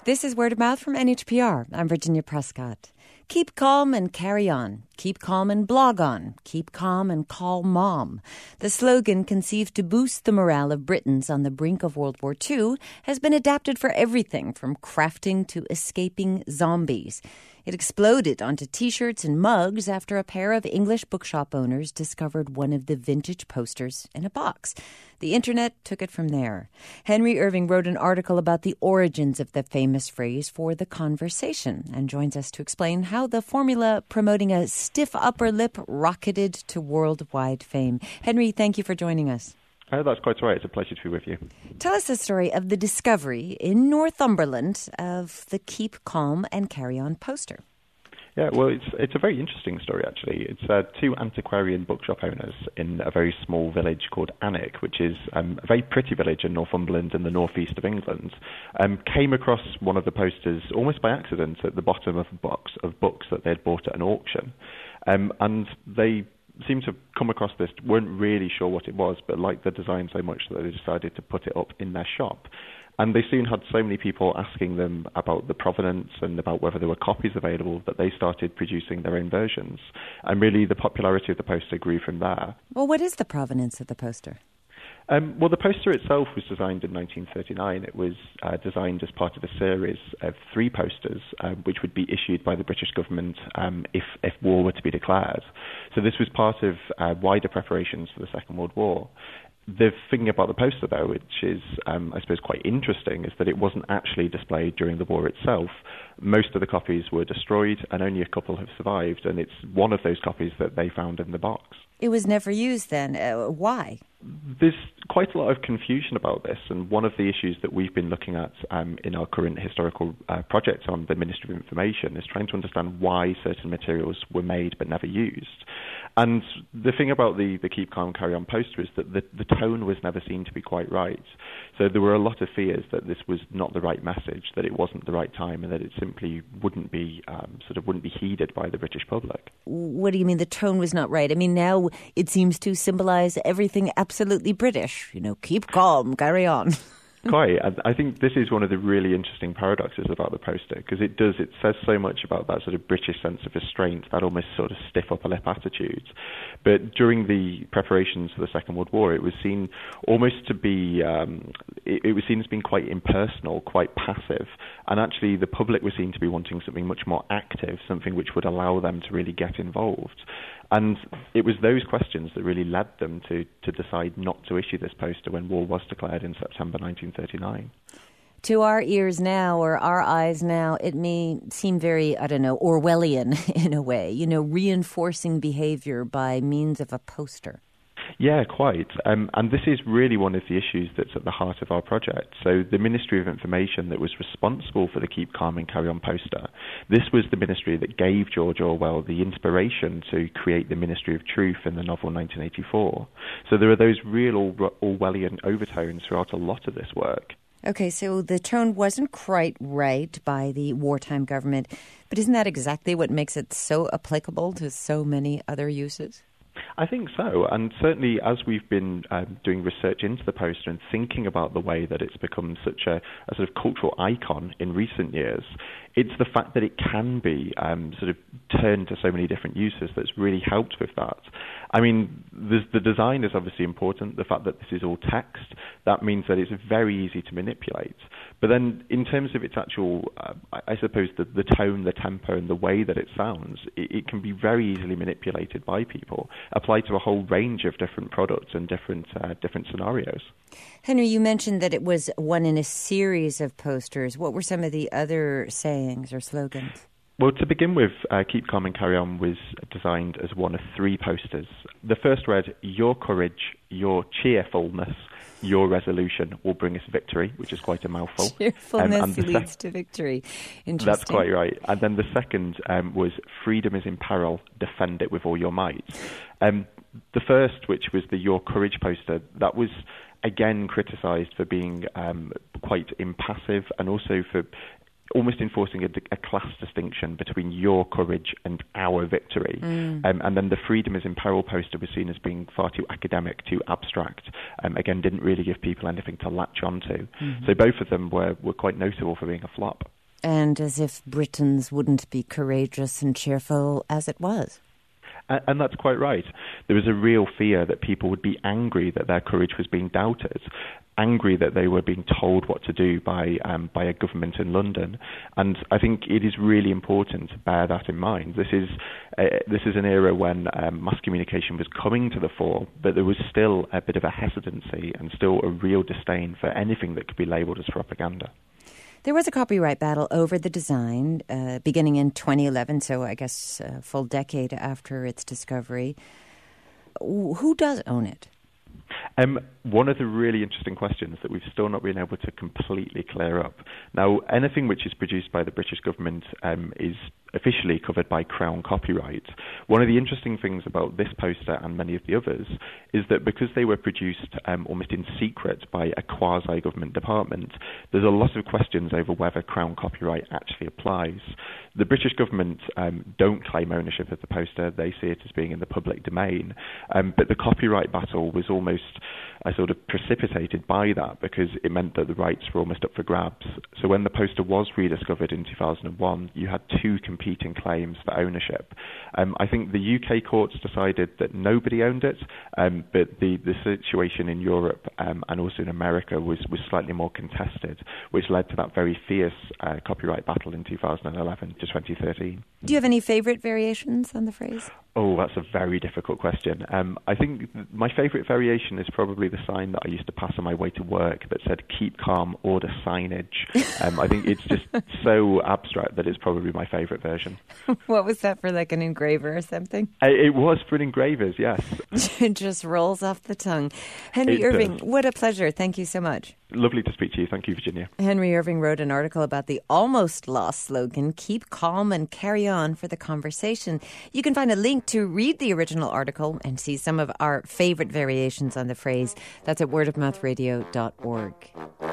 This is Word of Mouth from NHPR. I'm Virginia Prescott. Keep calm and carry on. Keep calm and blog on. Keep calm and call mom. The slogan, conceived to boost the morale of Britons on the brink of World War II, has been adapted for everything from crafting to escaping zombies. It exploded onto T-shirts and mugs after a pair of English bookshop owners discovered one of the vintage posters in a box. The internet took it from there. Henry Irving wrote an article about the origins of the famous phrase for The Conversation and joins us to explain how the formula promoting a stiff upper lip rocketed to worldwide fame. Henry, thank you for joining us. Oh, that's quite all right. It's a pleasure to be with you. Tell us the story of the discovery in Northumberland of the Keep Calm and Carry On poster. Yeah, well, it's a very interesting story, actually. It's two antiquarian bookshop owners in a very small village called Alnwick, which is a very pretty village in Northumberland in the northeast of England, came across one of the posters almost by accident at the bottom of a box of books that they'd bought at an auction. And they seemed to come across this, weren't really sure what it was, but liked the design so much that they decided to put it up in their shop. And they soon had so many people asking them about the provenance and about whether there were copies available that they started producing their own versions. And really the popularity of the poster grew from there. Well, what is the provenance of the poster? Well, the poster itself was designed in 1939. It was designed as part of a series of 3 posters, which would be issued by the British government if war were to be declared. So this was part of wider preparations for the Second World War. The thing about the poster, though, which is, I suppose, quite interesting, is that it wasn't actually displayed during the war itself. Most of the copies were destroyed, and only a couple have survived, and it's one of those copies that they found in the box. It was never used then. Why? There's quite a lot of confusion about this, and one of the issues that we've been looking at in our current historical project on the Ministry of Information is trying to understand why certain materials were made but never used. And the thing about the Keep Calm, Carry On poster is that the tone was never seen to be quite right. So there were a lot of fears that this was not the right message, that it wasn't the right time, and that it simply wouldn't be wouldn't be heeded by the British public. What do you mean the tone was not right? I mean, now it seems to symbolize everything absolutely British. You know, keep calm, carry on. Quite. I think this is one of the really interesting paradoxes about the poster, because it says so much about that sort of British sense of restraint, that almost sort of stiff upper lip attitude. But during the preparations for the Second World War, it was seen almost to be, it was seen as being quite impersonal, quite passive. And actually the public was seen to be wanting something much more active, something which would allow them to really get involved. And it was those questions that really led them to decide not to issue this poster when war was declared in September 1939. To our ears now, or our eyes now, it may seem very, Orwellian in a way, reinforcing behavior by means of a poster. Yeah, quite. And this is really one of the issues that's at the heart of our project. So the Ministry of Information that was responsible for the Keep Calm and Carry On poster, this was the ministry that gave George Orwell the inspiration to create the Ministry of Truth in the novel 1984. So there are those real Orwellian overtones throughout a lot of this work. Okay, so the tone wasn't quite right by the wartime government, but isn't that exactly what makes it so applicable to so many other uses? I think so, and certainly as we've been doing research into the poster and thinking about the way that it's become such a sort of cultural icon in recent years, it's the fact that it can be sort of turned to so many different uses that's really helped with that. I mean, the design is obviously important. The fact that this is all text, that means that it's very easy to manipulate. But then in terms of its actual, I suppose, the tone, the tempo, and the way that it sounds, it can be very easily manipulated by people, applied to a whole range of different products and different scenarios. Henry, you mentioned that it was one in a series of posters. What were some of the other sayings or slogans? Well, to begin with, Keep Calm and Carry On was designed as one of 3 posters. The first read, "Your courage, your cheerfulness, your resolution will bring us victory," which is quite a mouthful. Cheerfulness leads to victory. Interesting. That's quite right. And then the second was, "Freedom is in peril, defend it with all your might." The first, which was the Your Courage poster, that was again criticised for being quite impassive and also for almost enforcing a class distinction between your courage and our victory. And then the freedom is in peril poster was seen as being far too academic, too abstract. Again, didn't really give people anything to latch onto. So both of them were quite notable for being a flop. And as if Britons wouldn't be courageous and cheerful as it was. And that's quite right. There was a real fear that people would be angry that their courage was being doubted, angry that they were being told what to do by a government in London. And I think it is really important to bear that in mind. This is an era when mass communication was coming to the fore, but there was still a bit of a hesitancy and still a real disdain for anything that could be labelled as propaganda. There was a copyright battle over the design beginning in 2011, so I guess a full decade after its discovery. Who does own it? One of the really interesting questions that we've still not been able to completely clear up. Now, anything which is produced by the British government is officially covered by Crown copyright. One of the interesting things about this poster and many of the others is that because they were produced almost in secret by a quasi-government department, there's a lot of questions over whether Crown copyright actually applies. The British government don't claim ownership of the poster. They see it as being in the public domain. But the copyright battle was almost sort of precipitated by that because it meant that the rights were almost up for grabs. So when the poster was rediscovered in 2001, you had two competing claims for ownership. I think the UK courts decided that nobody owned it, but the situation in Europe and also in America was slightly more contested, which led to that very fierce copyright battle in 2011 to 2013. Do you have any favourite variations on the phrase? Oh, that's a very difficult question. I think my favourite variation is probably the sign that I used to pass on my way to work that said, "Keep calm, order signage." I think it's just so abstract that it's probably my favourite version. What was that, for like an engraver or something? It was for engravers, yes. It just rolls off the tongue. Henry Irving, what a pleasure. Thank you so much. Lovely to speak to you. Thank you, Virginia. Henry Irving wrote an article about the almost lost slogan, "Keep calm and carry on," for The Conversation. You can find a link to read the original article and see some of our favourite variations on the phrase. That's at wordofmouthradio.org.